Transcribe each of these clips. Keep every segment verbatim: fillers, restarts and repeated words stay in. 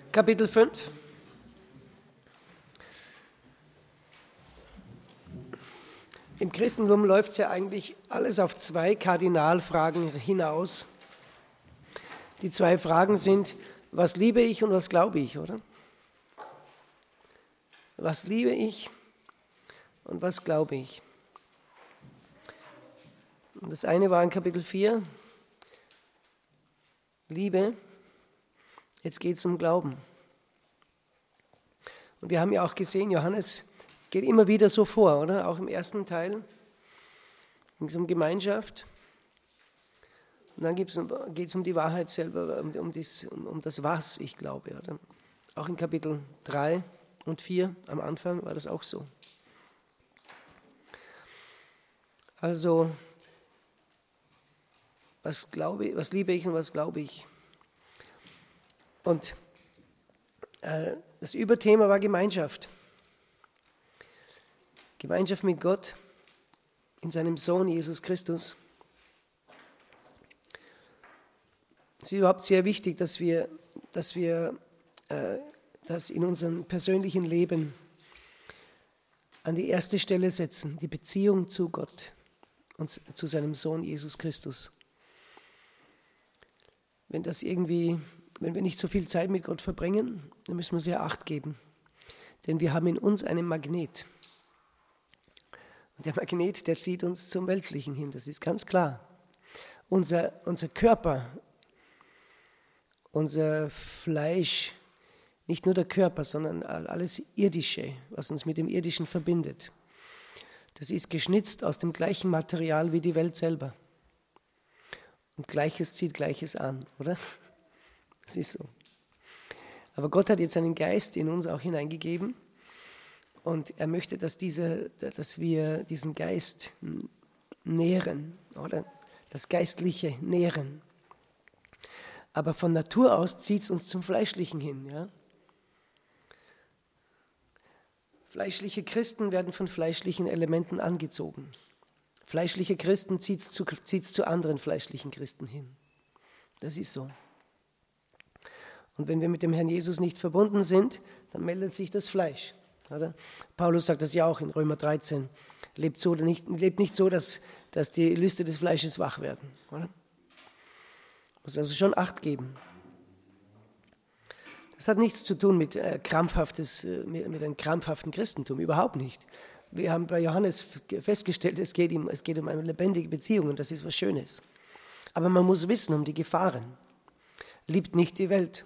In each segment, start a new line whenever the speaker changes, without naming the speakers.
Kapitel fünf. Im Christentum läuft es ja eigentlich alles auf zwei Kardinalfragen hinaus. Die zwei Fragen sind, was liebe ich und was glaube ich, oder? Was liebe ich und was glaube ich? Und das eine war in Kapitel vier, Liebe, jetzt geht es um Glauben. Und wir haben ja auch gesehen, Johannes geht immer wieder so vor, oder? Auch im ersten Teil ging es um Gemeinschaft. Und dann geht es um die Wahrheit selber, um, um, das, um, um das Was ich glaube. Oder? Auch in Kapitel drei und vier am Anfang war das auch so. Also, was, glaube, was liebe ich und was glaube ich? Und äh, das Überthema war Gemeinschaft. Gemeinschaft mit Gott in seinem Sohn Jesus Christus. Es ist überhaupt sehr wichtig, dass wir, dass wir äh, das in unserem persönlichen Leben an die erste Stelle setzen, die Beziehung zu Gott und zu seinem Sohn Jesus Christus. Wenn das irgendwie, wenn wir nicht so viel Zeit mit Gott verbringen, dann müssen wir sehr Acht geben, denn wir haben in uns einen Magnet. Und der Magnet, der zieht uns zum Weltlichen hin, das ist ganz klar. Unser, unser Körper, unser Fleisch, nicht nur der Körper, sondern alles Irdische, was uns mit dem Irdischen verbindet, das ist geschnitzt aus dem gleichen Material wie die Welt selber. Und Gleiches zieht Gleiches an, oder? Das ist so. Aber Gott hat jetzt seinen Geist in uns auch hineingegeben und er möchte, dass, diese, dass wir diesen Geist nähren, oder? Das Geistliche nähren. Aber von Natur aus zieht es uns zum Fleischlichen hin. Ja? Fleischliche Christen werden von fleischlichen Elementen angezogen. Fleischliche Christen zieht es zu, zieht's zu anderen fleischlichen Christen hin. Das ist so. Und wenn wir mit dem Herrn Jesus nicht verbunden sind, dann meldet sich das Fleisch. Oder? Paulus sagt das ja auch in Römer dreizehn. Lebt, so, nicht, lebt nicht so, dass, dass die Lüste des Fleisches wach werden. Oder? Muss also schon Acht geben. Das hat nichts zu tun mit, äh, krampfhaftes, äh, mit, mit einem krampfhaften Christentum, überhaupt nicht. Wir haben bei Johannes festgestellt, es geht, ihm, es geht um eine lebendige Beziehung und das ist was Schönes. Aber man muss wissen um die Gefahren. Liebt nicht die Welt.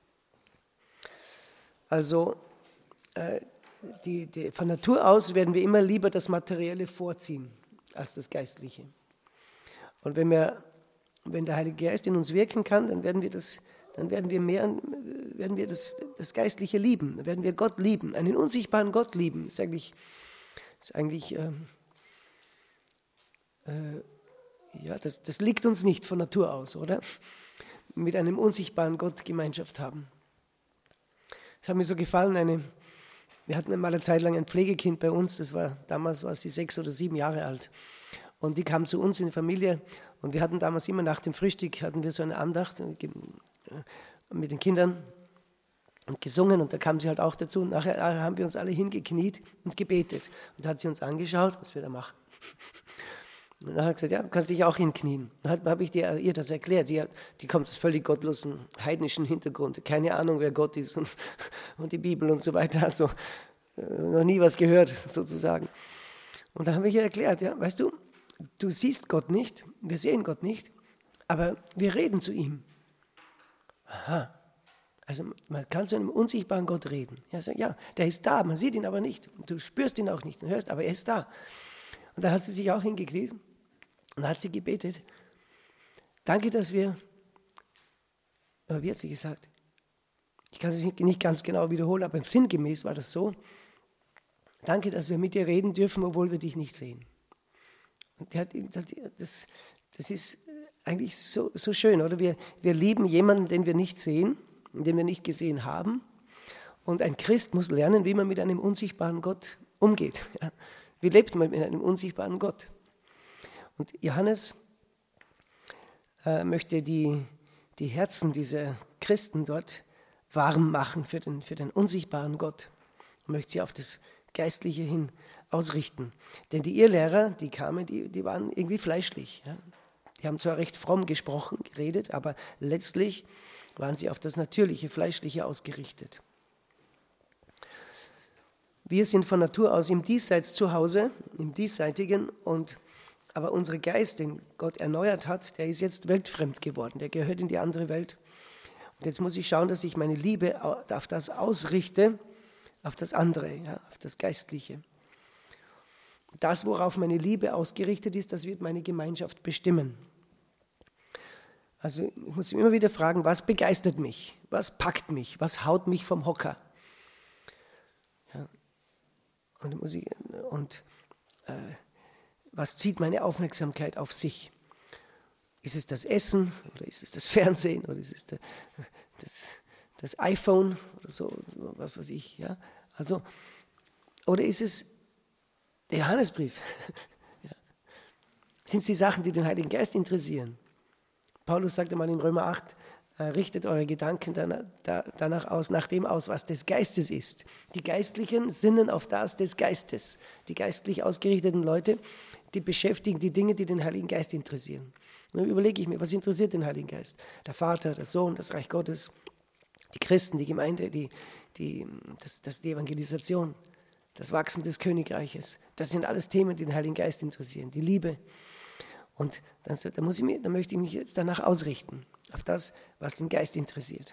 Also äh, die, die, von Natur aus werden wir immer lieber das Materielle vorziehen als das Geistliche. Und wenn, wir, wenn der Heilige Geist in uns wirken kann, dann werden wir das, dann werden wir mehr, werden wir das, das Geistliche lieben, dann werden wir Gott lieben, einen unsichtbaren Gott lieben. Das ist eigentlich Das ist eigentlich, äh, äh, ja, das, das liegt uns nicht von Natur aus, oder? Mit einem unsichtbaren Gott Gemeinschaft haben. Das hat mir so gefallen, eine, wir hatten mal eine Zeit lang ein Pflegekind bei uns, das war, damals war sie sechs oder sieben Jahre alt. Und die kam zu uns in die Familie und wir hatten damals immer nach dem Frühstück, hatten wir so eine Andacht mit den Kindern und gesungen und da kam sie halt auch dazu und nachher haben wir uns alle hingekniet und gebetet und da hat sie uns angeschaut, was wir da machen. Und dann hat sie gesagt, ja, du kannst dich auch hinknien. Dann habe ich dir, ihr das erklärt. Sie hat, die kommt aus völlig gottlosen, heidnischen Hintergrund, keine Ahnung, wer Gott ist und, und die Bibel und so weiter, also noch nie was gehört sozusagen. Und da haben wir ihr erklärt, ja, weißt du, du siehst Gott nicht, wir sehen Gott nicht, aber wir reden zu ihm. Aha. Also man kann zu einem unsichtbaren Gott reden. Ja, so, ja, der ist da, man sieht ihn aber nicht. Du spürst ihn auch nicht, du hörst, aber er ist da. Und da hat sie sich auch hingekniet und da hat sie gebetet. Danke, dass wir, oder wie hat sie gesagt? Ich kann es nicht ganz genau wiederholen, aber sinngemäß war das so. Danke, dass wir mit dir reden dürfen, obwohl wir dich nicht sehen. Und das, das ist eigentlich so, so schön, oder? Wir, wir lieben jemanden, den wir nicht sehen, den wir nicht gesehen haben. Und ein Christ muss lernen, wie man mit einem unsichtbaren Gott umgeht. Ja. Wie lebt man mit einem unsichtbaren Gott? Und Johannes äh, möchte die, die Herzen dieser Christen dort warm machen für den, für den unsichtbaren Gott und möchte sie auf das Geistliche hin ausrichten. Denn die Irrlehrer, die kamen, die, die waren irgendwie fleischlich. Ja. Die haben zwar recht fromm gesprochen, geredet, aber letztlich waren sie auf das Natürliche, Fleischliche ausgerichtet. Wir sind von Natur aus im Diesseits zu Hause, im Diesseitigen, und, aber unser Geist, den Gott erneuert hat, der ist jetzt weltfremd geworden, der gehört in die andere Welt. Und jetzt muss ich schauen, dass ich meine Liebe auf das ausrichte, auf das andere, ja, auf das Geistliche. Das, worauf meine Liebe ausgerichtet ist, das wird meine Gemeinschaft bestimmen. Also ich muss mich immer wieder fragen, was begeistert mich? Was packt mich? Was haut mich vom Hocker? Ja. Und, muss ich, und äh, was zieht meine Aufmerksamkeit auf sich? Ist es das Essen oder ist es das Fernsehen oder ist es das, das, das iPhone oder so, was weiß ich? Ja? Also, oder ist es der Johannesbrief? Ja. Sind es die Sachen, die den Heiligen Geist interessieren? Paulus sagte mal in Römer acht, äh, richtet eure Gedanken danach, da, danach aus, nach dem aus, was des Geistes ist. Die Geistlichen sinnen auf das des Geistes. Die geistlich ausgerichteten Leute, die beschäftigen die Dinge, die den Heiligen Geist interessieren. Und dann überlege ich mir, was interessiert den Heiligen Geist? Der Vater, der Sohn, das Reich Gottes, die Christen, die Gemeinde, die, die, das, das, die Evangelisation, das Wachsen des Königreiches. Das sind alles Themen, die den Heiligen Geist interessieren. Die Liebe. Und dann, dann, muss ich mir, dann möchte ich mich jetzt danach ausrichten, auf das, was den Geist interessiert.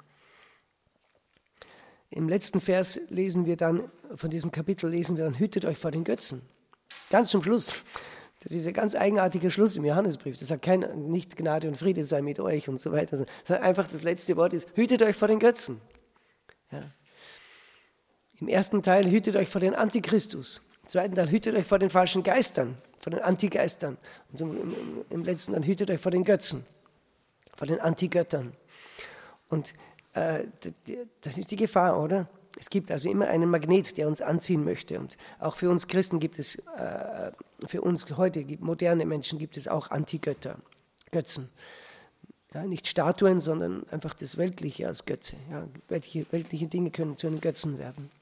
Im letzten Vers lesen wir dann, von diesem Kapitel lesen wir dann, hütet euch vor den Götzen. Ganz zum Schluss. Das ist ein ganz eigenartiger Schluss im Johannesbrief. Das sagt kein, nicht Gnade und Friede sei mit euch und so weiter. Sondern einfach das letzte Wort ist, hütet euch vor den Götzen. Ja. Im ersten Teil hütet euch vor den Antichristus. Im zweiten Teil hütet euch vor den falschen Geistern, vor den Antigeistern. Und im, im, im letzten Teil hütet euch vor den Götzen, vor den Antigöttern. Und äh, das ist die Gefahr, oder? Es gibt also immer einen Magnet, der uns anziehen möchte. Und auch für uns Christen gibt es, äh, für uns heute, moderne Menschen, gibt es auch Antigötter, Götzen. Ja, nicht Statuen, sondern einfach das Weltliche als Götze. Ja, weltliche, weltliche Dinge können zu einem Götzen werden.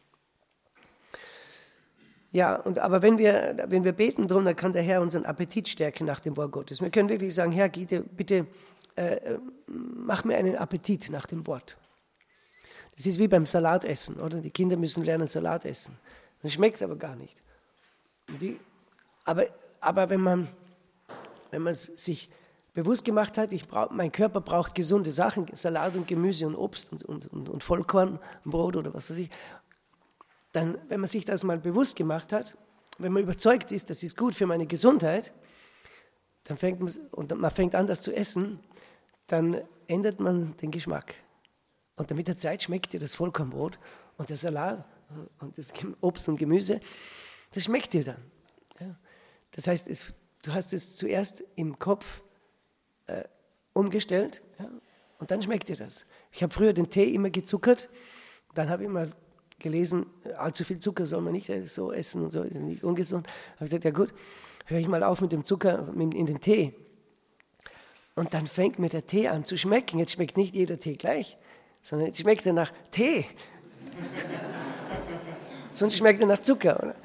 Ja, und, aber wenn wir, wenn wir beten drum, dann kann der Herr unseren Appetit stärken nach dem Wort Gottes. Wir können wirklich sagen, Herr, bitte, bitte äh, mach mir einen Appetit nach dem Wort. Das ist wie beim Salatessen, oder? Die Kinder müssen lernen Salat essen. Das schmeckt aber gar nicht. Die, aber aber wenn, man, wenn man sich bewusst gemacht hat, ich brauch, mein Körper braucht gesunde Sachen, Salat und Gemüse und Obst und, und, und, und Vollkornbrot oder was weiß ich, dann, wenn man sich das mal bewusst gemacht hat, wenn man überzeugt ist, das ist gut für meine Gesundheit, dann fängt man, und man fängt an, das zu essen, dann ändert man den Geschmack. Und mit der Zeit schmeckt dir das Vollkornbrot und der Salat und das Obst und Gemüse, das schmeckt dir dann. Ja. Das heißt, es, du hast es zuerst im Kopf äh, umgestellt, ja, und dann schmeckt dir das. Ich habe früher den Tee immer gezuckert, dann habe ich immer gelesen, allzu viel Zucker soll man nicht so essen und so, ist nicht ungesund. Da habe ich gesagt, ja gut, höre ich mal auf mit dem Zucker in den Tee. Und dann fängt mir der Tee an zu schmecken. Jetzt schmeckt nicht jeder Tee gleich, sondern jetzt schmeckt er nach Tee. Sonst schmeckt er nach Zucker, oder?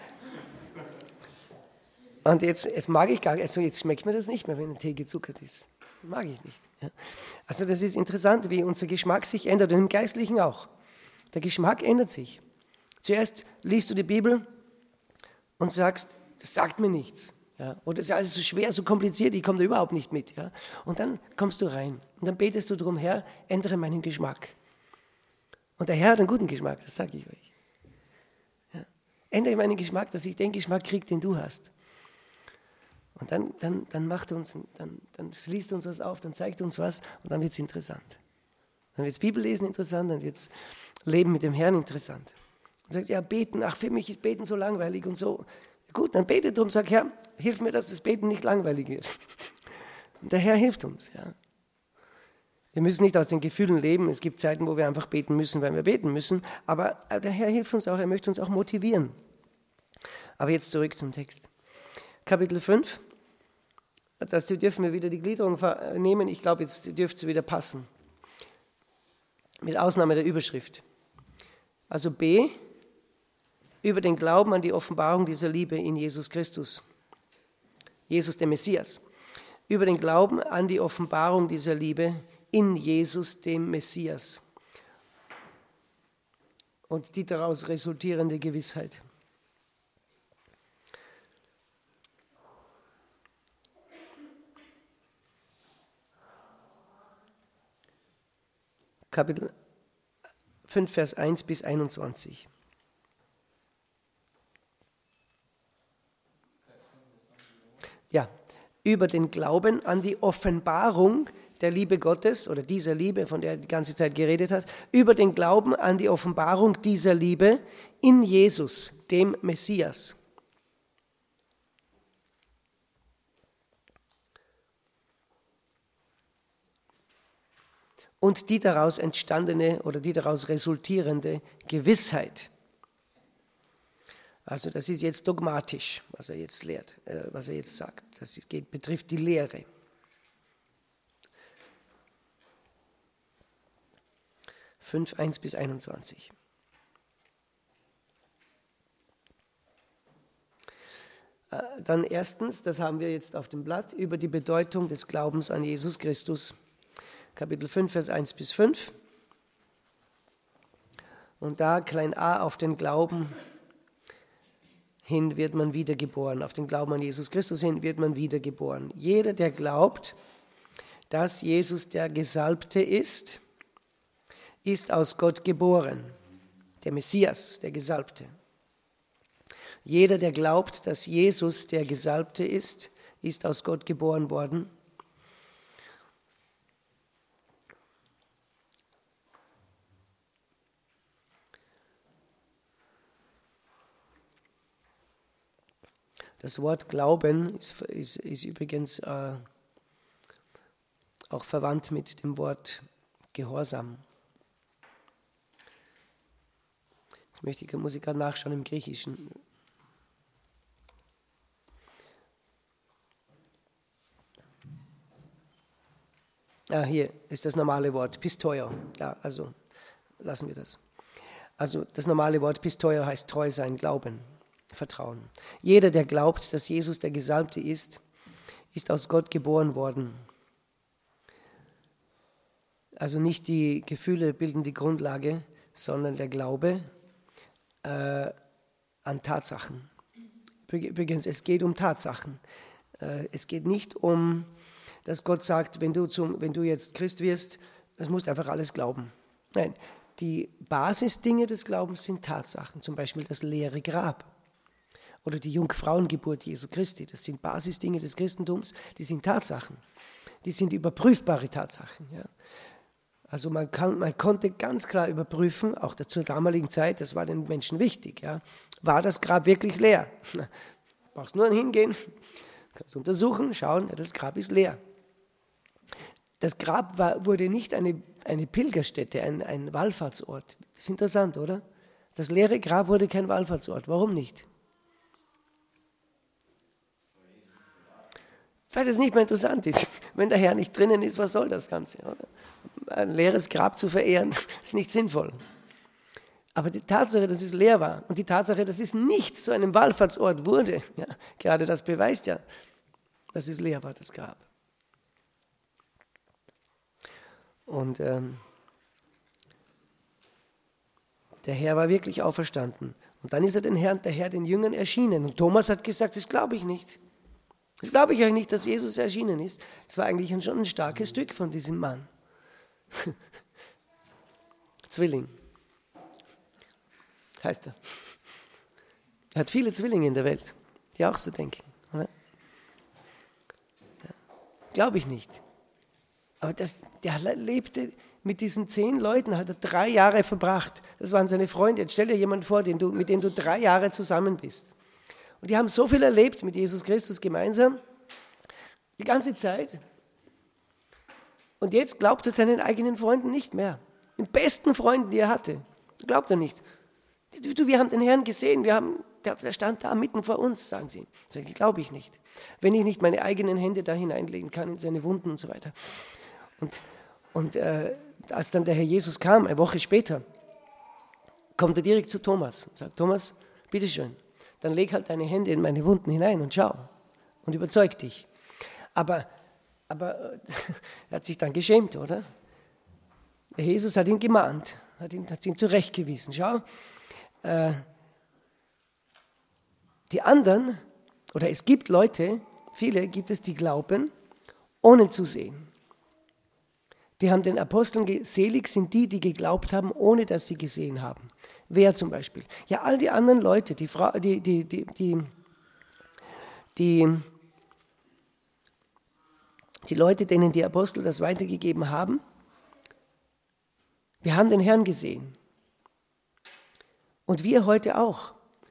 Und jetzt, jetzt mag ich gar nicht, also jetzt schmeckt mir das nicht mehr, wenn ein Tee gezuckert ist. Mag ich nicht. Ja. Also das ist interessant, wie unser Geschmack sich ändert und im Geistlichen auch. Der Geschmack ändert sich. Zuerst liest du die Bibel und sagst, das sagt mir nichts. Ja. Oder das ist alles so schwer, so kompliziert, ich komme da überhaupt nicht mit. Ja. Und dann kommst du rein und dann betest du darum, Herr, ändere meinen Geschmack. Und der Herr hat einen guten Geschmack, das sage ich euch. Ja. Ändere meinen Geschmack, dass ich den Geschmack kriege, den du hast. Und dann, dann, dann macht er uns, dann, dann schließt er uns was auf, dann zeigt er uns was und dann wird es interessant. Dann wird es Bibellesen interessant, dann wird es Leben mit dem Herrn interessant. Und sagst, ja, beten, ach, für mich ist Beten so langweilig und so. Gut, dann bete drum, sag, Herr, hilf mir, dass das Beten nicht langweilig wird. Und der Herr hilft uns, ja. Wir müssen nicht aus den Gefühlen leben. Es gibt Zeiten, wo wir einfach beten müssen, weil wir beten müssen. Aber der Herr hilft uns auch, er möchte uns auch motivieren. Aber jetzt zurück zum Text. Kapitel fünf. Dazu dürfen wir wieder die Gliederung nehmen. Ich glaube, jetzt dürfte es wieder passen. mit Ausnahme der Überschrift. Also B, über den Glauben an die Offenbarung dieser Liebe in Jesus Christus, Jesus der Messias. Über den Glauben an die Offenbarung dieser Liebe in Jesus dem Messias und die daraus resultierende Gewissheit. Kapitel fünf, Vers eins bis einundzwanzig. Ja, über den Glauben an die Offenbarung der Liebe Gottes oder dieser Liebe, von der er die ganze Zeit geredet hat, über den Glauben an die Offenbarung dieser Liebe in Jesus, dem Messias. Und die daraus entstandene oder die daraus resultierende Gewissheit. Also das ist jetzt dogmatisch, was er jetzt lehrt, äh, was er jetzt sagt. Das geht, betrifft die Lehre. fünf, eins bis einundzwanzig. Äh, dann erstens, das haben wir jetzt auf dem Blatt, über die Bedeutung des Glaubens an Jesus Christus. Kapitel fünf, Vers eins bis fünf. Und da klein a auf den Glauben hin wird man wiedergeboren. Auf den Glauben an Jesus Christus hin wird man wiedergeboren. Jeder, der glaubt, dass Jesus der Gesalbte ist, ist aus Gott geboren. Der Messias, der Gesalbte. Jeder, der glaubt, dass Jesus der Gesalbte ist, ist aus Gott geboren worden. Das Wort Glauben ist, ist, ist übrigens äh, auch verwandt mit dem Wort Gehorsam. Jetzt möchte ich, muss ich gerade nachschauen im Griechischen. Ah, hier ist das normale Wort, Pistoio. Ja, also lassen wir das. Also das normale Wort Pistoio heißt treu sein, glauben. Vertrauen. Jeder, der glaubt, dass Jesus der Gesalbte ist, ist aus Gott geboren worden. Also nicht die Gefühle bilden die Grundlage, sondern der Glaube äh, an Tatsachen. Übrigens, es geht um Tatsachen. Äh, es geht nicht um, dass Gott sagt, wenn du, zum, wenn du jetzt Christ wirst, das musst du einfach alles glauben. Nein, die Basisdinge des Glaubens sind Tatsachen, zum Beispiel das leere Grab. Oder die Jungfrauengeburt Jesu Christi, das sind Basisdinge des Christentums, die sind Tatsachen. Die sind überprüfbare Tatsachen. Ja. Also man, kann, man konnte ganz klar überprüfen, auch zur damaligen Zeit, das war den Menschen wichtig, ja, war das Grab wirklich leer? Du brauchst nur hingehen, kannst untersuchen, schauen, ja, das Grab ist leer. Das Grab war, wurde nicht eine, eine Pilgerstätte, ein, ein Wallfahrtsort. Das ist interessant, oder? Das leere Grab wurde kein Wallfahrtsort. Warum nicht? Weil das nicht mehr interessant ist. Wenn der Herr nicht drinnen ist, was soll das Ganze? Oder? Ein leeres Grab zu verehren, ist nicht sinnvoll. Aber die Tatsache, dass es leer war und die Tatsache, dass es nicht zu einem Wallfahrtsort wurde, ja, gerade das beweist ja, dass es leer war, das Grab. Und ähm, der Herr war wirklich auferstanden. Und dann ist er den Herrn, der Herr den Jüngern erschienen. Und Thomas hat gesagt, das glaube ich nicht. Das glaube ich euch nicht, dass Jesus erschienen ist. Das war eigentlich schon ein starkes Stück von diesem Mann. Zwilling heißt er. Er hat viele Zwillinge in der Welt, die auch so denken. Oder? Ja. Glaube ich nicht. Aber das, der lebte mit diesen zehn Leuten, hat er drei Jahre verbracht. Das waren seine Freunde. Jetzt stell dir jemanden vor, den du, mit dem du drei Jahre zusammen bist. Und die haben so viel erlebt mit Jesus Christus gemeinsam, die ganze Zeit. Und jetzt glaubt er seinen eigenen Freunden nicht mehr. Den besten Freunden, die er hatte, glaubt er nicht. Du, wir haben den Herrn gesehen, wir haben, der, der stand da mitten vor uns, sagen sie. So, glaube ich nicht. Wenn ich nicht meine eigenen Hände da hineinlegen kann in seine Wunden und so weiter. Und, Und äh, als dann der Herr Jesus kam, eine Woche später, kommt er direkt zu Thomas und sagt, Thomas, bitteschön, dann leg halt deine Hände in meine Wunden hinein und schau und überzeug dich. Aber, aber er hat sich dann geschämt, oder? Der Jesus hat ihn gemahnt, hat ihn, hat ihn zurechtgewiesen. Schau, äh, die anderen, oder es gibt Leute, viele gibt es, die glauben, ohne zu sehen. Die haben den Aposteln, ge- selig sind die, die geglaubt haben, ohne dass sie gesehen haben. Wer zum Beispiel? Ja, all die anderen Leute, die, Fra- die, die, die, die, die, die Leute, denen die Apostel das weitergegeben haben, wir haben den Herrn gesehen. Und wir heute auch.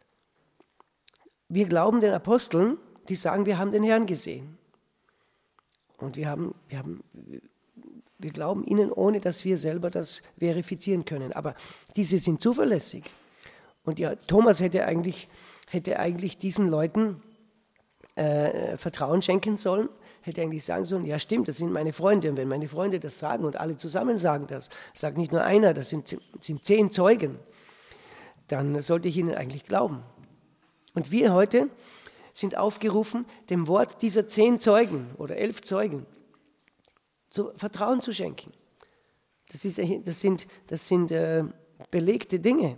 Wir glauben den Aposteln, die sagen, wir haben den Herrn gesehen. Und wir haben, wir haben, wir glauben ihnen, ohne dass wir selber das verifizieren können. Aber diese sind zuverlässig. Und ja, Thomas hätte eigentlich, hätte eigentlich diesen Leuten äh, Vertrauen schenken sollen, hätte eigentlich sagen sollen, ja stimmt, das sind meine Freunde. Und wenn meine Freunde das sagen und alle zusammen sagen das, sagt nicht nur einer, das sind, sind zehn Zeugen, dann sollte ich ihnen eigentlich glauben. Und wir heute sind aufgerufen, dem Wort dieser zehn Zeugen oder elf Zeugen zu Vertrauen zu schenken. Das, ist, das sind, das sind äh, belegte Dinge.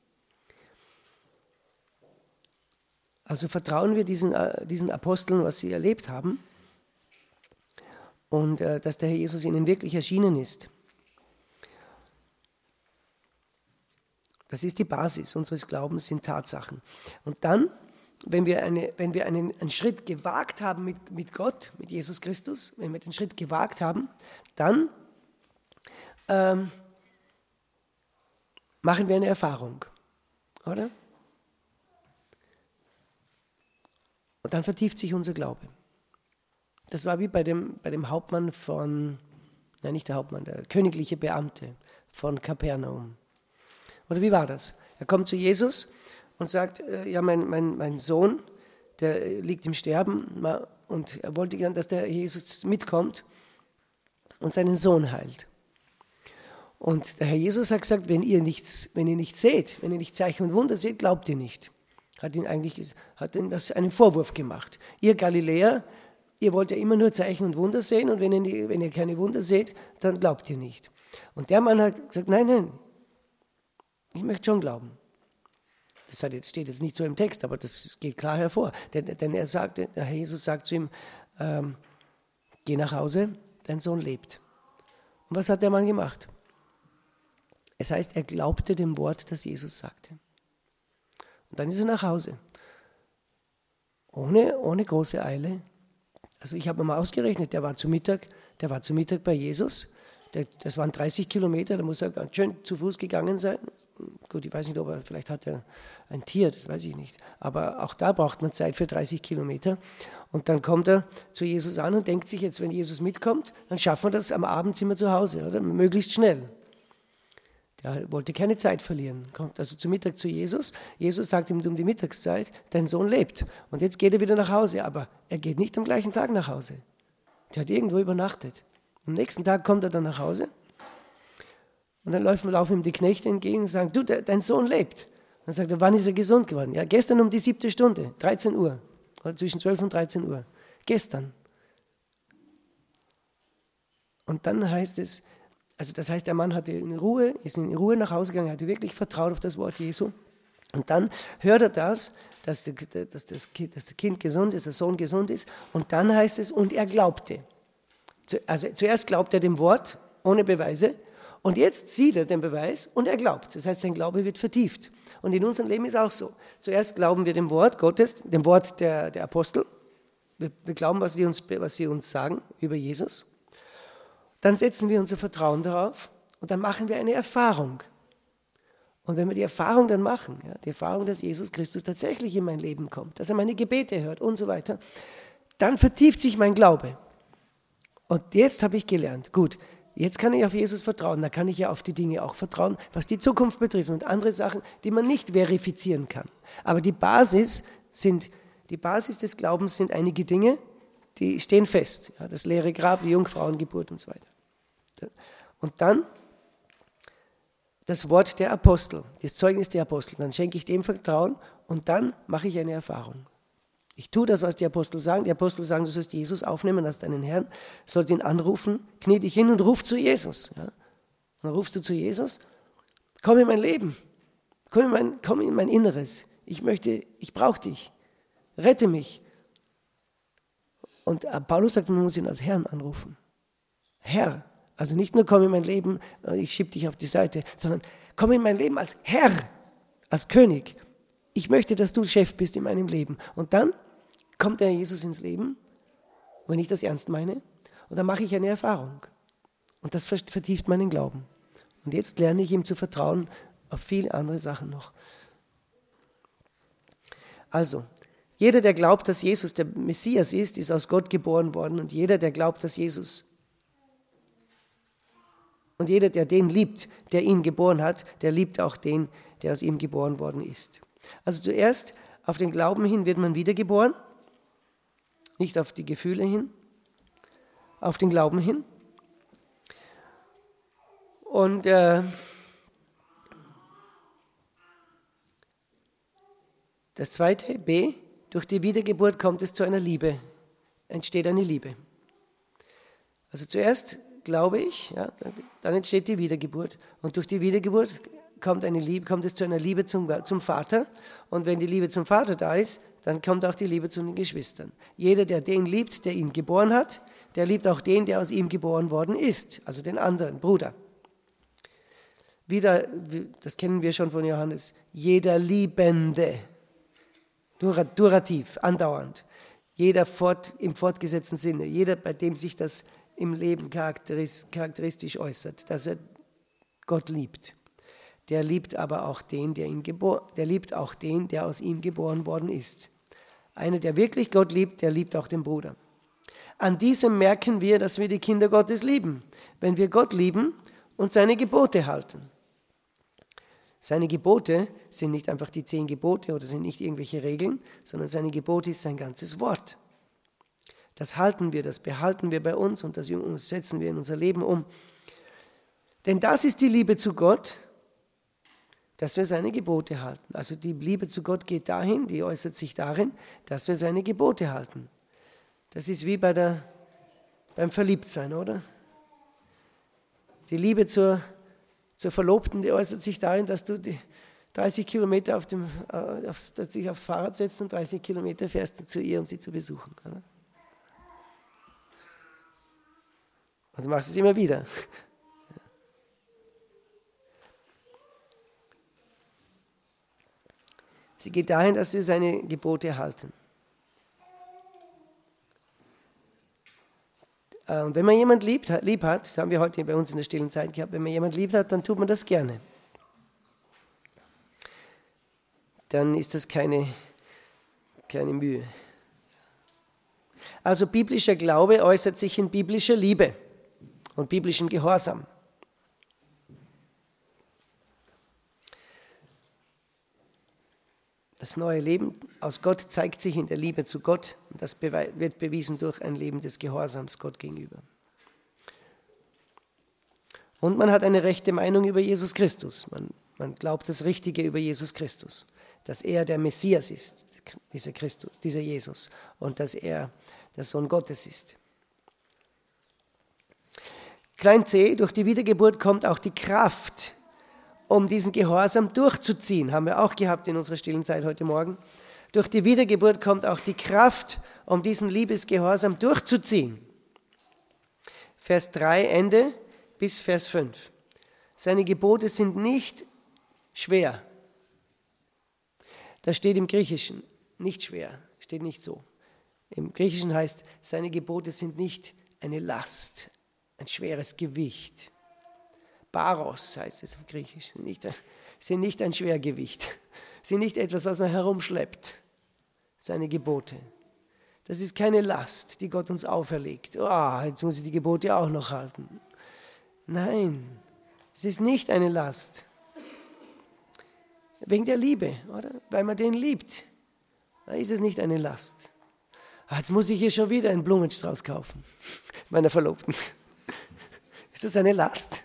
Also vertrauen wir diesen, äh, diesen Aposteln, was sie erlebt haben und äh, dass der Herr Jesus ihnen wirklich erschienen ist. Das ist die Basis unseres Glaubens, sind Tatsachen. Und dann, wenn wir, eine, wenn wir einen, einen Schritt gewagt haben mit, mit Gott, mit Jesus Christus, wenn wir den Schritt gewagt haben, dann ähm, machen wir eine Erfahrung, oder? Und dann vertieft sich unser Glaube. Das war wie bei dem, bei dem Hauptmann von, nein, nicht der Hauptmann, der königliche Beamte von Kapernaum. Oder wie war das? Er kommt zu Jesus und sagt, ja, mein, mein, mein Sohn, der liegt im Sterben und er wollte gern, dass der Jesus mitkommt und seinen Sohn heilt. Und der Herr Jesus hat gesagt, wenn ihr nichts, wenn ihr nichts seht, wenn ihr nicht Zeichen und Wunder seht, glaubt ihr nicht. Hat ihn eigentlich hat ihm das einen Vorwurf gemacht. Ihr Galiläer, ihr wollt ja immer nur Zeichen und Wunder sehen und wenn ihr, wenn ihr keine Wunder seht, dann glaubt ihr nicht. Und der Mann hat gesagt, nein, nein, ich möchte schon glauben. Das hat jetzt, steht jetzt nicht so im Text, aber das geht klar hervor. Denn, denn er sagt, der Herr Jesus sagt zu ihm, ähm, geh nach Hause, dein Sohn lebt. Und was hat der Mann gemacht? Es heißt, er glaubte dem Wort, das Jesus sagte. Und dann ist er nach Hause. Ohne, ohne große Eile. Also ich habe mir mal ausgerechnet, der war zu Mittag, der war zu Mittag bei Jesus. Der, das waren dreißig Kilometer, da muss er ganz schön zu Fuß gegangen sein. Gut, ich weiß nicht, ob er, vielleicht hat er ein Tier, das weiß ich nicht. Aber auch da braucht man Zeit für dreißig Kilometer. Und dann kommt er zu Jesus an und denkt sich jetzt, wenn Jesus mitkommt, dann schaffen wir das am Abend, sind wir zu Hause, oder? Möglichst schnell. Der wollte keine Zeit verlieren. Kommt also zu Mittag zu Jesus. Jesus sagt ihm um die Mittagszeit, dein Sohn lebt. Und jetzt geht er wieder nach Hause. Aber er geht nicht am gleichen Tag nach Hause. Der hat irgendwo übernachtet. Am nächsten Tag kommt er dann nach Hause. Und dann laufen, laufen ihm die Knechte entgegen und sagen, du, dein Sohn lebt. Dann sagt er, wann ist er gesund geworden? Ja, gestern um die siebte Stunde, dreizehn Uhr. Oder zwischen zwölf und dreizehn Uhr. Gestern. Und dann heißt es, also das heißt, der Mann hatte in Ruhe, ist in Ruhe nach Hause gegangen, hatte wirklich vertraut auf das Wort Jesu. Und dann hört er das, dass, der, dass, das kind, dass der Kind gesund ist, der Sohn gesund ist. Und dann heißt es, und er glaubte. Also zuerst glaubt er dem Wort, ohne Beweise. Und jetzt sieht er den Beweis und er glaubt. Das heißt, sein Glaube wird vertieft. Und in unserem Leben ist auch so. Zuerst glauben wir dem Wort Gottes, dem Wort der, der Apostel. Wir, wir glauben, was sie, uns, was sie uns sagen über Jesus. Dann setzen wir unser Vertrauen darauf und dann machen wir eine Erfahrung. Und wenn wir die Erfahrung dann machen, ja, die Erfahrung, dass Jesus Christus tatsächlich in mein Leben kommt, dass er meine Gebete hört und so weiter, dann vertieft sich mein Glaube. Und jetzt habe ich gelernt, gut, jetzt kann ich auf Jesus vertrauen, da kann ich ja auf die Dinge auch vertrauen, was die Zukunft betrifft und andere Sachen, die man nicht verifizieren kann. Aber die Basis, sind, die Basis des Glaubens sind einige Dinge, die stehen fest. Ja, das leere Grab, die Jungfrauengeburt und so weiter. Und dann das Wort der Apostel, das Zeugnis der Apostel. Dann schenke ich dem Vertrauen und dann mache ich eine Erfahrung. Ich tue das, was die Apostel sagen. Die Apostel sagen, du sollst Jesus aufnehmen als deinen Herrn, sollst ihn anrufen, knie dich hin und ruf zu Jesus. Ja? Und dann rufst du zu Jesus, komm in mein Leben, komm in mein, komm in mein Inneres. Ich möchte, ich brauche dich, rette mich. Und Paulus sagt, man muss ihn als Herrn anrufen. Herr, also nicht nur komm in mein Leben, ich schieb dich auf die Seite, sondern komm in mein Leben als Herr, als König. Ich möchte, dass du Chef bist in meinem Leben. Und dann kommt der Jesus ins Leben, wenn ich das ernst meine, und dann mache ich eine Erfahrung. Und das vertieft meinen Glauben. Und jetzt lerne ich ihm zu vertrauen auf viele andere Sachen noch. Also, jeder, der glaubt, dass Jesus der Messias ist, ist aus Gott geboren worden. Und jeder, der glaubt, dass Jesus und jeder, der den liebt, der ihn geboren hat, der liebt auch den, der aus ihm geboren worden ist. Also zuerst auf den Glauben hin wird man wiedergeboren, nicht auf die Gefühle hin, auf den Glauben hin. Und äh, das zweite, B, durch die Wiedergeburt kommt es zu einer Liebe, entsteht eine Liebe. Also zuerst glaube ich, ja, dann entsteht die Wiedergeburt. Und durch die Wiedergeburt kommt, eine Liebe, kommt es zu einer Liebe zum, zum Vater. Und wenn die Liebe zum Vater da ist, dann kommt auch die Liebe zu den Geschwistern. Jeder, der den liebt, der ihn geboren hat, der liebt auch den, der aus ihm geboren worden ist, also den anderen Bruder. Wieder, das kennen wir schon von Johannes, jeder Liebende, Durativ, andauernd, jeder fort, im fortgesetzten Sinne, jeder, bei dem sich das im Leben charakteristisch äußert, dass er Gott liebt. Der liebt aber auch den, der ihn geboren, der liebt auch den, der aus ihm geboren worden ist. Einer, der wirklich Gott liebt, der liebt auch den Bruder. An diesem merken wir, dass wir die Kinder Gottes lieben, wenn wir Gott lieben und seine Gebote halten. Seine Gebote sind nicht einfach die zehn Gebote oder sind nicht irgendwelche Regeln, sondern seine Gebote ist sein ganzes Wort. Das halten wir, das behalten wir bei uns und das setzen wir in unser Leben um. Denn das ist die Liebe zu Gott, dass wir seine Gebote halten. Also die Liebe zu Gott geht dahin, die äußert sich darin, dass wir seine Gebote halten. Das ist wie bei der, beim Verliebtsein, oder? Die Liebe zur, zur Verlobten, die äußert sich darin, dass du die dreißig Kilometer auf dem, äh, aufs, dass dich aufs Fahrrad setzt und dreißig Kilometer fährst du zu ihr, um sie zu besuchen. Oder? Und du machst es immer wieder. Sie geht dahin, dass wir seine Gebote halten. Und wenn man jemanden lieb, lieb hat, das haben wir heute bei uns in der stillen Zeit gehabt, wenn man jemanden lieb hat, dann tut man das gerne. Dann ist das keine, keine Mühe. Also biblischer Glaube äußert sich in biblischer Liebe und biblischem Gehorsam. Das neue Leben aus Gott zeigt sich in der Liebe zu Gott und das wird bewiesen durch ein Leben des Gehorsams Gott gegenüber. Und man hat eine rechte Meinung über Jesus Christus. Man, man glaubt das Richtige über Jesus Christus, dass er der Messias ist, dieser Christus, dieser Jesus, und dass er der Sohn Gottes ist. Klein c, durch die Wiedergeburt kommt auch die Kraft, um diesen Gehorsam durchzuziehen, haben wir auch gehabt in unserer stillen Zeit heute Morgen. Durch die Wiedergeburt kommt auch die Kraft, um diesen Liebesgehorsam durchzuziehen. Vers drei, Ende, bis Vers fünf. Seine Gebote sind nicht schwer. Das steht im Griechischen, nicht schwer, steht nicht so. Im Griechischen heißt, seine Gebote sind nicht eine Last, ein schweres Gewicht. Baros heißt es auf Griechisch, nicht, sind nicht ein Schwergewicht, sind nicht etwas, was man herumschleppt, seine Gebote. Das ist keine Last, die Gott uns auferlegt. Oh, jetzt muss ich die Gebote auch noch halten. Nein, es ist nicht eine Last. Wegen der Liebe, oder? Weil man den liebt, da ist es nicht eine Last. Ah, jetzt muss ich hier schon wieder einen Blumenstrauß kaufen, meiner Verlobten. Ist das eine Last?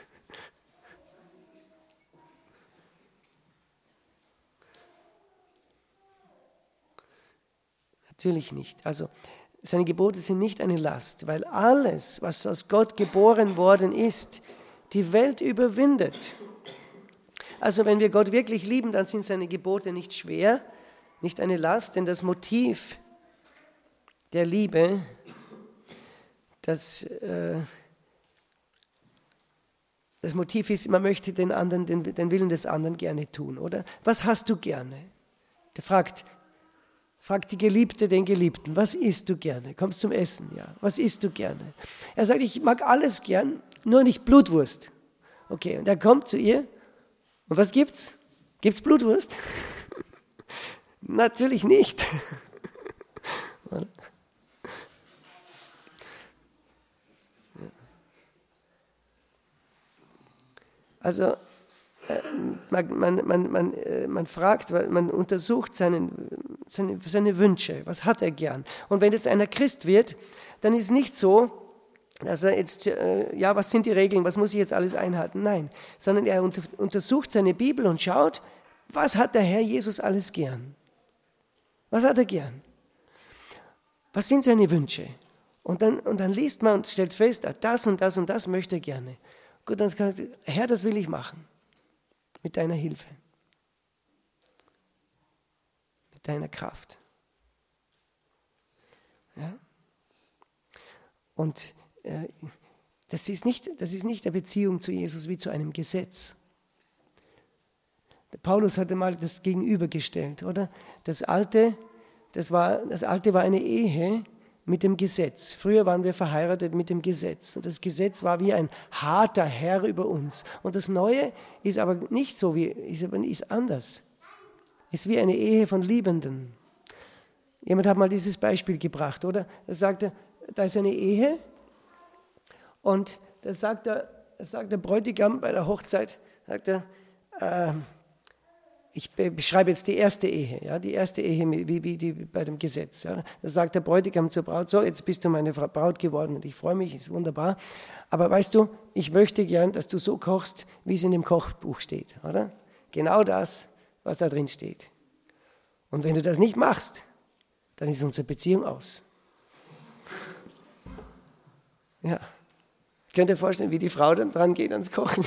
Natürlich nicht. Also seine Gebote sind nicht eine Last, weil alles, was aus Gott geboren worden ist, die Welt überwindet. Also wenn wir Gott wirklich lieben, dann sind seine Gebote nicht schwer, nicht eine Last, denn das Motiv der Liebe, das, äh, das Motiv ist, man möchte den anderen, den, den Willen des anderen gerne tun, oder? Was hast du gerne? Der fragt, fragt die Geliebte den Geliebten, was isst du gerne? Kommst zum Essen, ja. Was isst du gerne? Er sagt, ich mag alles gern, nur nicht Blutwurst. Okay, und er kommt zu ihr, und was gibt's? Gibt's Blutwurst? Natürlich nicht. Also man, man, man, man, man fragt, man untersucht seinen, seine, seine Wünsche, was hat er gern. Und wenn jetzt einer Christ wird, dann ist es nicht so, dass er jetzt, ja, was sind die Regeln, was muss ich jetzt alles einhalten? Nein, sondern er unter, untersucht seine Bibel und schaut, was hat der Herr Jesus alles gern? Was hat er gern? Was sind seine Wünsche? Und dann, und dann liest man und stellt fest, das und das und das möchte er gerne. Gut, dann kann ich, Herr, das will ich machen. Mit deiner Hilfe. Mit deiner Kraft. Ja? Und äh, das ist nicht, das ist nicht eine Beziehung zu Jesus wie zu einem Gesetz. Der Paulus hatte mal das gegenübergestellt, oder? Das Alte, das war, das Alte war eine Ehe mit dem Gesetz. Früher waren wir verheiratet mit dem Gesetz. Und das Gesetz war wie ein harter Herr über uns. Und das Neue ist aber nicht so, wie, ist aber ist anders. Ist wie eine Ehe von Liebenden. Jemand hat mal dieses Beispiel gebracht, oder? Er sagte, da ist eine Ehe und da sagt der, sagt der Bräutigam bei der Hochzeit, sagt er, äh, ich beschreibe jetzt die erste Ehe, ja, die erste Ehe wie, wie die bei dem Gesetz. Ja. Da sagt der Bräutigam zur Braut, so, jetzt bist du meine Braut geworden und ich freue mich, ist wunderbar. Aber weißt du, ich möchte gern, dass du so kochst, wie es in dem Kochbuch steht, oder? Genau das, was da drin steht. Und wenn du das nicht machst, dann ist unsere Beziehung aus. Ja. Könnt ihr vorstellen, wie die Frau dann dran geht ans Kochen?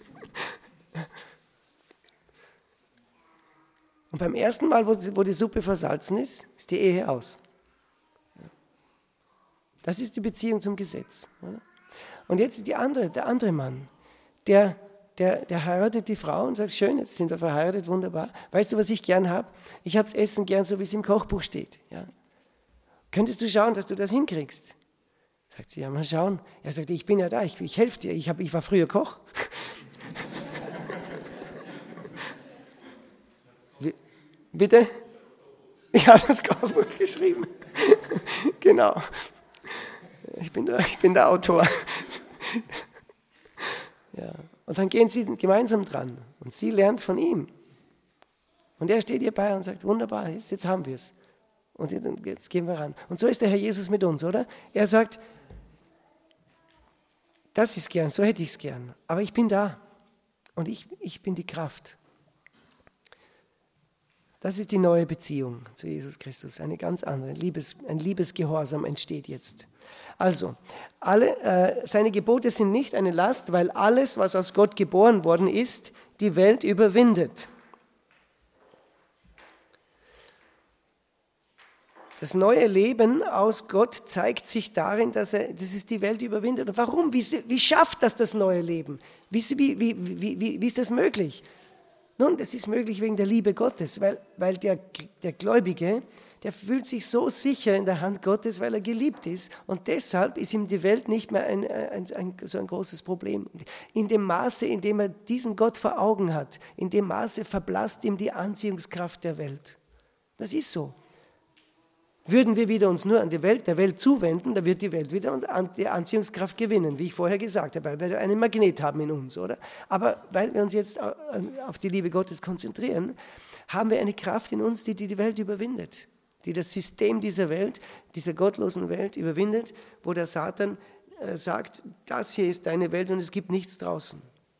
Und beim ersten Mal, wo die Suppe versalzen ist, ist die Ehe aus. Das ist die Beziehung zum Gesetz. Oder? Und jetzt ist die andere, der andere Mann, der, der, der heiratet die Frau und sagt, schön, jetzt sind wir verheiratet, wunderbar. Weißt du, was ich gern habe? Ich habe das Essen gern so, wie es im Kochbuch steht. Ja? Könntest du schauen, dass du das hinkriegst? Sagt sie, ja, mal schauen. Er sagt, ich bin ja da, ich, ich helfe dir, ich, hab, ich war früher Koch. Bitte? Ich habe das Kochbuch geschrieben. Genau. Ich bin der, ich bin der Autor. Ja. Und dann gehen sie gemeinsam dran. Und sie lernt von ihm. Und er steht ihr bei und sagt, wunderbar, jetzt, jetzt haben wir es. Und jetzt gehen wir ran. Und so ist der Herr Jesus mit uns, oder? Er sagt, das ist gern, so hätte ich es gern. Aber ich bin da. Und ich, ich bin die Kraft. Das ist die neue Beziehung zu Jesus Christus, eine ganz andere. Liebes, ein Liebesgehorsam entsteht jetzt. Also, alle, äh, seine Gebote sind nicht eine Last, weil alles, was aus Gott geboren worden ist, die Welt überwindet. Das neue Leben aus Gott zeigt sich darin, dass, er, dass es die Welt überwindet. Und warum? Wie, wie schafft das das neue Leben? Wie, wie, wie, wie, wie, wie ist das möglich? Nun, das ist möglich wegen der Liebe Gottes, weil, weil der, der Gläubige, der fühlt sich so sicher in der Hand Gottes, weil er geliebt ist. Und deshalb ist ihm die Welt nicht mehr ein, ein, ein, so ein großes Problem. In dem Maße, in dem er diesen Gott vor Augen hat, in dem Maße verblasst ihm die Anziehungskraft der Welt. Das ist so. Würden wir wieder uns nur an die Welt, der Welt zuwenden, dann wird die Welt wieder uns an, die Anziehungskraft gewinnen, wie ich vorher gesagt habe, weil wir einen Magnet haben in uns, oder? Aber weil wir uns jetzt auf die Liebe Gottes konzentrieren, haben wir eine Kraft in uns, die die Welt überwindet, die das System dieser Welt, dieser gottlosen Welt überwindet, wo der Satan sagt, das hier ist deine Welt und es gibt nichts draußen.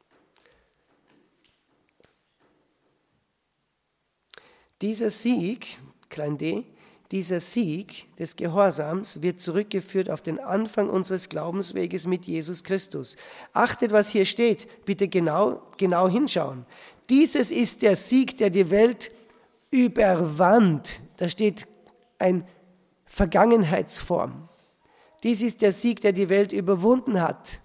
Dieser Sieg, klein d, dieser Sieg des Gehorsams wird zurückgeführt auf den Anfang unseres Glaubensweges mit Jesus Christus. Achtet, was hier steht, bitte genau, genau hinschauen. Dieses ist der Sieg, der die Welt überwand. Da steht eine Vergangenheitsform. Dies ist der Sieg, der die Welt überwunden hat.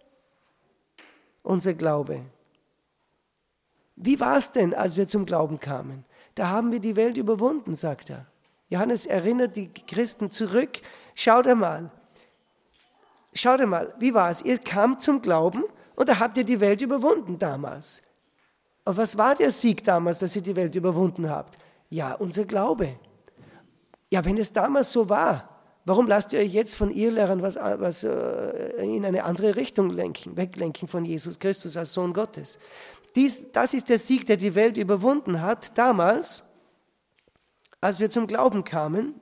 Unser Glaube. Wie war es denn, als wir zum Glauben kamen? Da haben wir die Welt überwunden, sagt er. Johannes erinnert die Christen zurück. Schaut einmal. Schaut einmal, wie war es? Ihr kamt zum Glauben und da habt ihr die Welt überwunden damals. Und was war der Sieg damals, dass ihr die Welt überwunden habt? Ja, unser Glaube. Ja, wenn es damals so war, warum lasst ihr euch jetzt von Irrlehrern was, was äh, in eine andere Richtung lenken, weglenken von Jesus Christus als Sohn Gottes? Dies, das ist der Sieg, der die Welt überwunden hat, damals, als wir zum Glauben kamen.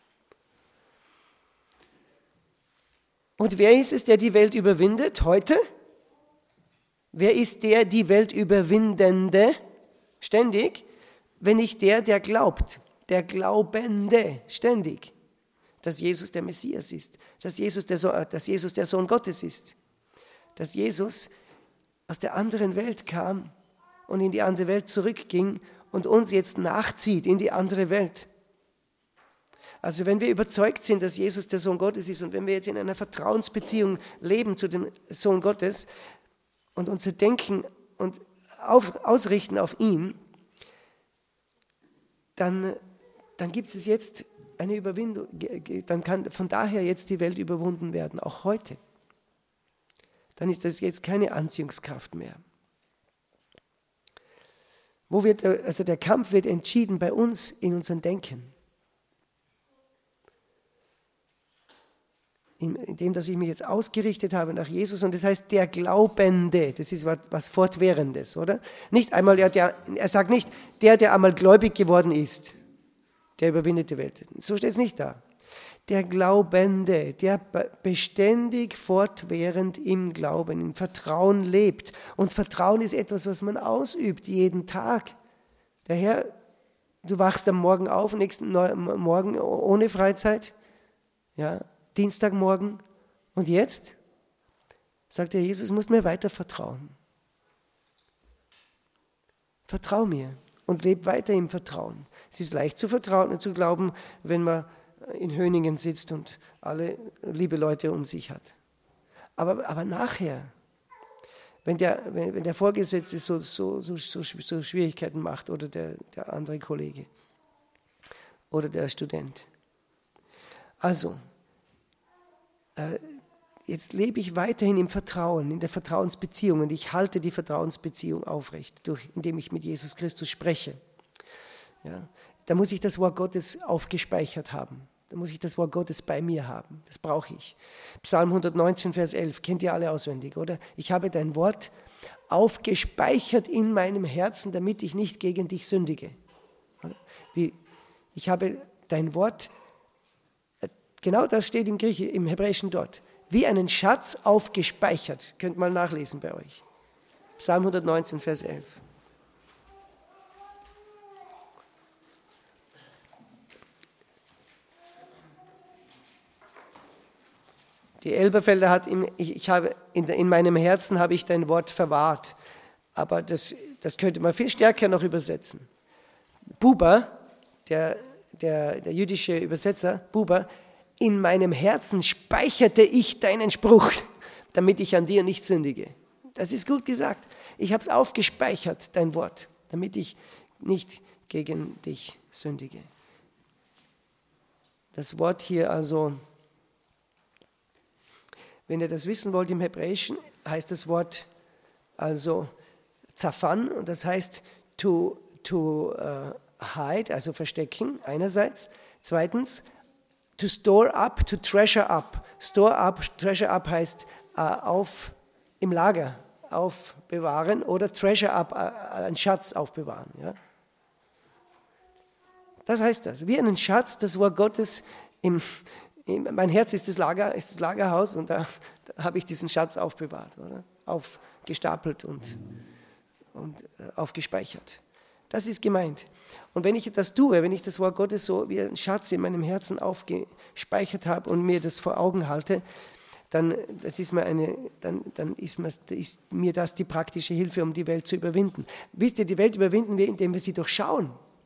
Und wer ist es, der die Welt überwindet heute? Wer ist der, die Welt überwindende? Ständig, wenn nicht der, der glaubt, der Glaubende, ständig, dass Jesus der Messias ist, dass Jesus der, Sohn, dass Jesus der Sohn Gottes ist, dass Jesus aus der anderen Welt kam und in die andere Welt zurückging und uns jetzt nachzieht in die andere Welt. Also wenn wir überzeugt sind, dass Jesus der Sohn Gottes ist und wenn wir jetzt in einer Vertrauensbeziehung leben zu dem Sohn Gottes und unser Denken und auf, ausrichten auf ihn, dann, dann gibt es jetzt eine Überwindung, dann kann von daher jetzt die Welt überwunden werden, auch heute. Dann ist das jetzt keine Anziehungskraft mehr. Wo wird, also der Kampf wird entschieden bei uns in unserem Denken. In dem, dass ich mich jetzt ausgerichtet habe nach Jesus und das heißt der Glaubende, das ist was, was Fortwährendes, oder? Nicht einmal, der, der, er sagt nicht, der, der einmal gläubig geworden ist, der überwindet die Welt. So steht es nicht da. Der Glaubende, der beständig fortwährend im Glauben, im Vertrauen lebt. Und Vertrauen ist etwas, was man ausübt, jeden Tag. Daher, du wachst am Morgen auf, nächsten Morgen ohne Freizeit, ja, Dienstagmorgen. Und jetzt sagt der Jesus, musst mir weiter vertrauen. Vertrau mir und leb weiter im Vertrauen. Es ist leicht zu vertrauen und zu glauben, wenn man in Höningen sitzt und alle liebe Leute um sich hat. Aber, aber nachher, wenn der, wenn, wenn der Vorgesetzte so, so, so, so, so Schwierigkeiten macht oder der, der andere Kollege oder der Student. Also, äh, jetzt lebe ich weiterhin im Vertrauen, in der Vertrauensbeziehung und ich halte die Vertrauensbeziehung aufrecht, durch, indem ich mit Jesus Christus spreche. Ja, da muss ich das Wort Gottes aufgespeichert haben. Da muss ich das Wort Gottes bei mir haben. Das brauche ich. Psalm hundertneunzehn, Vers elf, kennt ihr alle auswendig, oder? Ich habe dein Wort aufgespeichert in meinem Herzen, damit ich nicht gegen dich sündige. Wie, ich habe dein Wort, genau das steht im Grieche, im Hebräischen dort, wie einen Schatz aufgespeichert. Könnt mal nachlesen bei euch. Psalm hundertneunzehn, Vers elf. Die Elberfelder hat, im, ich, ich habe, in, in meinem Herzen habe ich dein Wort verwahrt. Aber das, das könnte man viel stärker noch übersetzen. Buber, der, der, der jüdische Übersetzer, Buber, in meinem Herzen speicherte ich deinen Spruch, damit ich an dir nicht sündige. Das ist gut gesagt. Ich habe es aufgespeichert, dein Wort, damit ich nicht gegen dich sündige. Das Wort hier also, wenn ihr das wissen wollt, im Hebräischen heißt das Wort also Zaphan und das heißt to, to uh, hide, also verstecken einerseits. Zweitens, to store up, to treasure up. Store up, treasure up heißt uh, auf, im Lager aufbewahren oder treasure up, uh, einen Schatz aufbewahren. Ja? Das heißt das, wie einen Schatz, das Wort Gottes im Mein Herz ist das, Lager, ist das Lagerhaus und da, da habe ich diesen Schatz aufbewahrt, oder? Aufgestapelt und, und äh, aufgespeichert. Das ist gemeint. Und wenn ich das tue, wenn ich das Wort Gottes so wie ein Schatz in meinem Herzen aufgespeichert habe und mir das vor Augen halte, dann, das ist mir, eine, dann, dann ist, mir, ist mir das die praktische Hilfe, um die Welt zu überwinden. Wisst ihr, die Welt überwinden wir, indem wir sie durchschauen.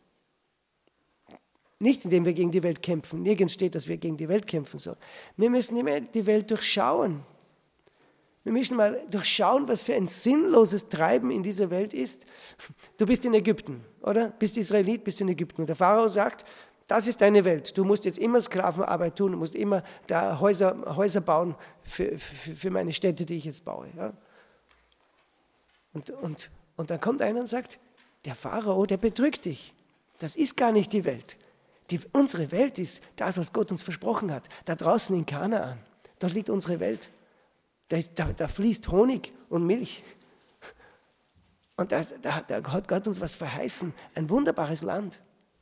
Nicht, indem wir gegen die Welt kämpfen. Nirgends steht, dass wir gegen die Welt kämpfen sollen. Wir müssen immer die Welt durchschauen. Wir müssen mal durchschauen, was für ein sinnloses Treiben in dieser Welt ist. Du bist in Ägypten, oder? Bist Israelit, bist in Ägypten. Und der Pharao sagt, das ist deine Welt. Du musst jetzt immer Sklavenarbeit tun, du musst immer da Häuser, Häuser bauen für, für, für meine Städte, die ich jetzt baue. Ja? Und, und, und dann kommt einer und sagt, der Pharao, der betrügt dich. Das ist gar nicht die Welt. Die, unsere Welt ist das, was Gott uns versprochen hat. Da draußen in Kanaan, dort liegt unsere Welt. Da, ist, da, da fließt Honig und Milch. Und da, da, da hat Gott uns was verheißen. Ein wunderbares Land.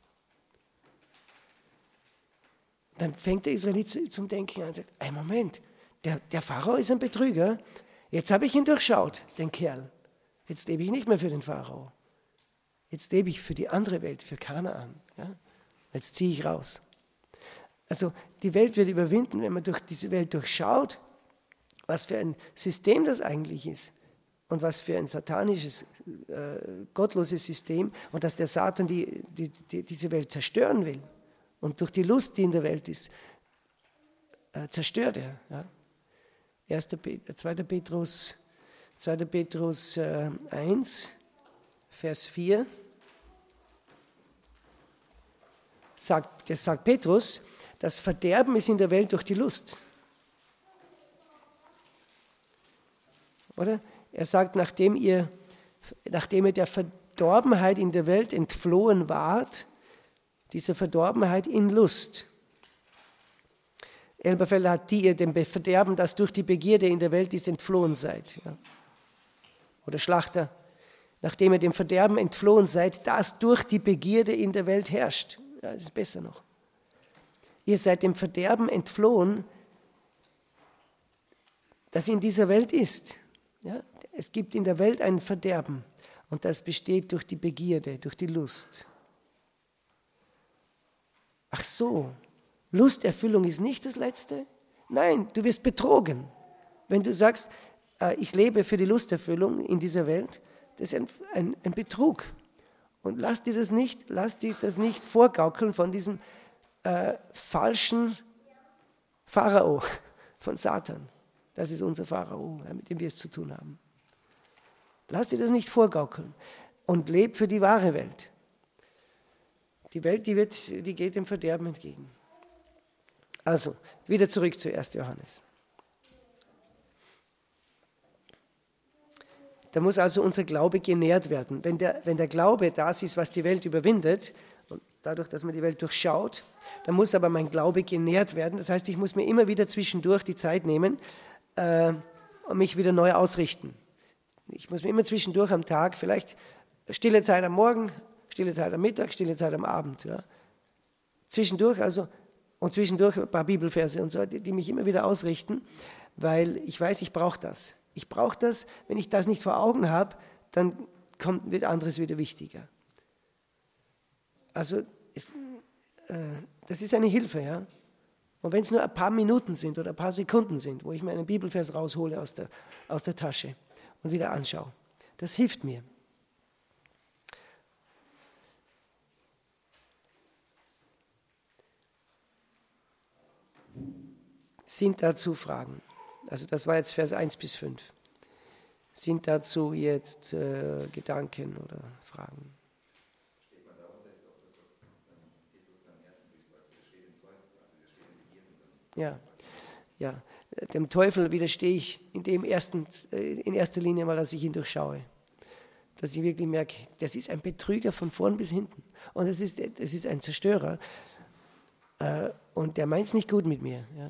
Dann fängt der Israelit zum Denken an und sagt, ein Moment, der, der Pharao ist ein Betrüger. Jetzt habe ich ihn durchschaut, den Kerl. Jetzt lebe ich nicht mehr für den Pharao. Jetzt lebe ich für die andere Welt, für Kanaan. Ja? Jetzt ziehe ich raus. Also die Welt wird überwinden, wenn man durch diese Welt durchschaut, was für ein System das eigentlich ist und was für ein satanisches, äh, gottloses System und dass der Satan die, die, die, diese Welt zerstören will und durch die Lust, die in der Welt ist, äh, zerstört er. Ja. Erster zweiter Petrus, zweiter Petrus äh, eins, Vers vier. Sagt, das sagt Petrus, das Verderben ist in der Welt durch die Lust. Oder? Er sagt, nachdem ihr, nachdem ihr der Verdorbenheit in der Welt entflohen wart, diese Verdorbenheit in Lust. Elberfelder hat die ihr dem Verderben, das durch die Begierde in der Welt ist, entflohen seid. Ja. Oder Schlachter, nachdem ihr dem Verderben entflohen seid, das durch die Begierde in der Welt herrscht. Ja, das ist besser noch. Ihr seid dem Verderben entflohen, das in dieser Welt ist. Ja, es gibt in der Welt ein Verderben und das besteht durch die Begierde, durch die Lust. Ach so, Lusterfüllung ist nicht das Letzte? Nein, du wirst betrogen. Wenn du sagst, äh, ich lebe für die Lusterfüllung in dieser Welt, das ist ein, ein, ein Betrug. Und lass dir das nicht, lass dir das nicht vorgaukeln von diesem äh, falschen Pharao, von Satan. Das ist unser Pharao, mit dem wir es zu tun haben. Lass dir das nicht vorgaukeln und leb für die wahre Welt. Die Welt, die, wird, die geht dem Verderben entgegen. Also, wieder zurück zu erster Johannes. Da muss also unser Glaube genährt werden. Wenn der, wenn der Glaube das ist, was die Welt überwindet, und dadurch, dass man die Welt durchschaut, dann muss aber mein Glaube genährt werden. Das heißt, ich muss mir immer wieder zwischendurch die Zeit nehmen äh, und mich wieder neu ausrichten. Ich muss mir immer zwischendurch am Tag, vielleicht stille Zeit am Morgen, stille Zeit am Mittag, stille Zeit am Abend. Ja. Zwischendurch also, und zwischendurch ein paar Bibelverse und so, die, die mich immer wieder ausrichten, weil ich weiß, ich brauche das. Ich brauche das, wenn ich das nicht vor Augen habe, dann kommt, wird anderes wieder wichtiger. Also ist, äh, das ist eine Hilfe, ja. Und wenn es nur ein paar Minuten sind oder ein paar Sekunden sind, wo ich mir einen Bibelvers raushole aus der, aus der Tasche und wieder anschaue, das hilft mir. Sind dazu Fragen? Also das war jetzt Vers eins bis fünf. Sind dazu jetzt äh, Gedanken oder Fragen? Steht man darunter jetzt auch das, was Petrus dann im ersten Brief sagt, widersteht dem Teufel, also widersteht dem Begierde? Ja, ja, dem Teufel widerstehe ich in, dem ersten, in erster Linie mal, dass ich ihn durchschaue. Dass ich wirklich merke, das ist ein Betrüger von vorn bis hinten. Und es ist, es ist ein Zerstörer. Äh, und der meint es nicht gut mit mir, ja.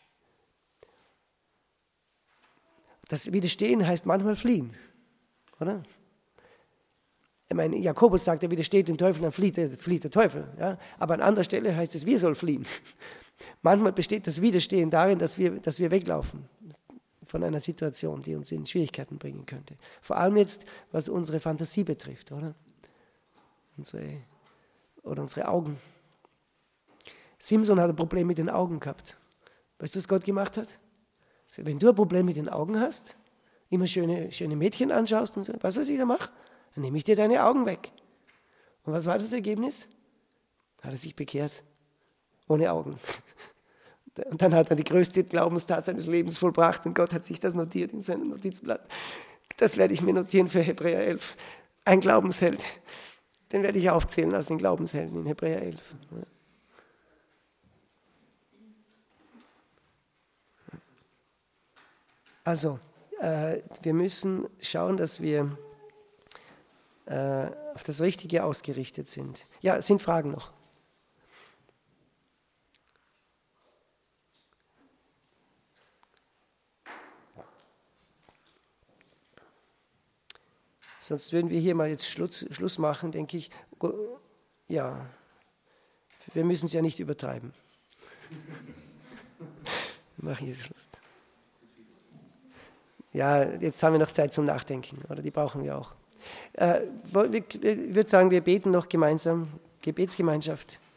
Das Widerstehen heißt manchmal fliehen, oder? Ich meine, Jakobus sagt, er widersteht dem Teufel, dann flieht der, flieht der Teufel. Ja? Aber an anderer Stelle heißt es, wir sollen fliehen. Manchmal besteht das Widerstehen darin, dass wir, dass wir weglaufen von einer Situation, die uns in Schwierigkeiten bringen könnte. Vor allem jetzt, was unsere Fantasie betrifft, oder? Unsere, oder unsere Augen. Simson hat ein Problem mit den Augen gehabt. Weißt du, was Gott gemacht hat? Wenn du ein Problem mit den Augen hast, immer schöne, schöne Mädchen anschaust und so, weißt du, was ich da mache? Dann nehme ich dir deine Augen weg. Und was war das Ergebnis? Hat er sich bekehrt. Ohne Augen. Und dann hat er die größte Glaubenstat seines Lebens vollbracht und Gott hat sich das notiert in seinem Notizblatt. Das werde ich mir notieren für Hebräer elf. Ein Glaubensheld. Den werde ich aufzählen aus den Glaubenshelden in Hebräer elf. Also, äh, wir müssen schauen, dass wir äh, auf das Richtige ausgerichtet sind. Ja, sind Fragen noch? Sonst würden wir hier mal jetzt Schluss, Schluss machen, denke ich. Ja, wir müssen es ja nicht übertreiben. Wir machen jetzt Schluss. Ja, jetzt haben wir noch Zeit zum Nachdenken, oder? Die brauchen wir auch. Äh, ich würde sagen, wir beten noch gemeinsam, Gebetsgemeinschaft.